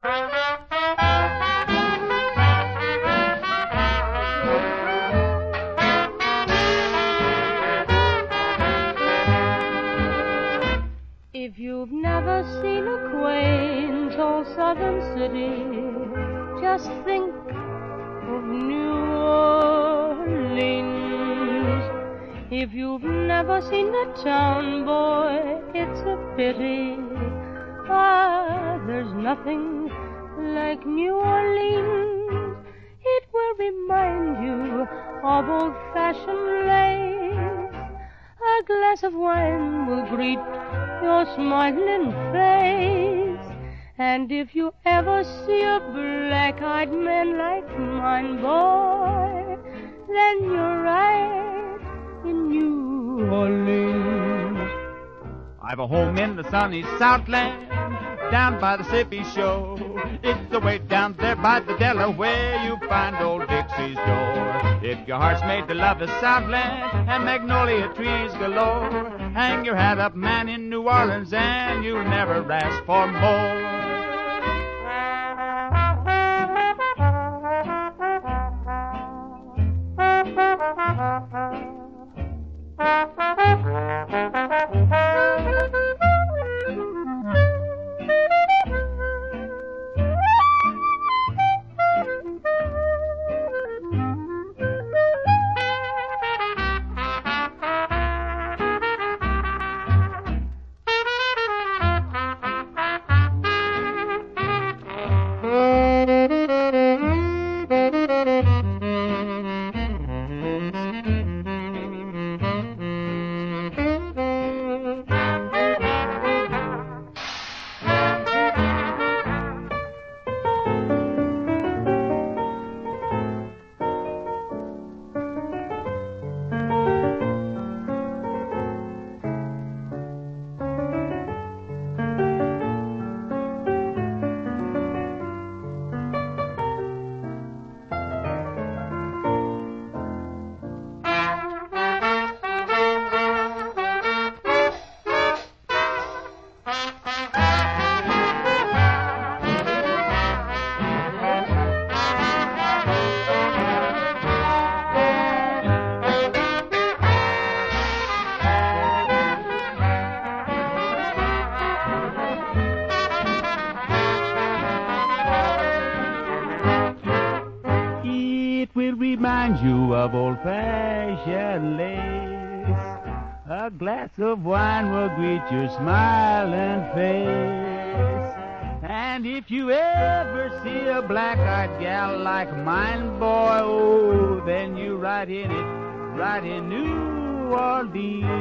If you've never seen a quaint old southern city, just think of New Orleans. If you've never seen the town, boy, it's a pity. Ah, there's nothing like New Orleans. It will remind you of old-fashioned lace. A glass of wine will greet your smiling face. And if you ever see a black-eyed man like mine, boy, then you're right in New Orleans. I've a home in the sunny Southland, down by the Mississippi shore. It's the way down there by the Delaware you find old Dixie's door. If your heart's made to love the Southland and magnolia trees galore, hang your hat up, man, in New Orleans, and you'll never ask for more. Remind you of old-fashioned lace. A glass of wine will greet your smiling face. And if you ever see a black-eyed gal like mine, boy, oh, then you're right in it, right in New Orleans.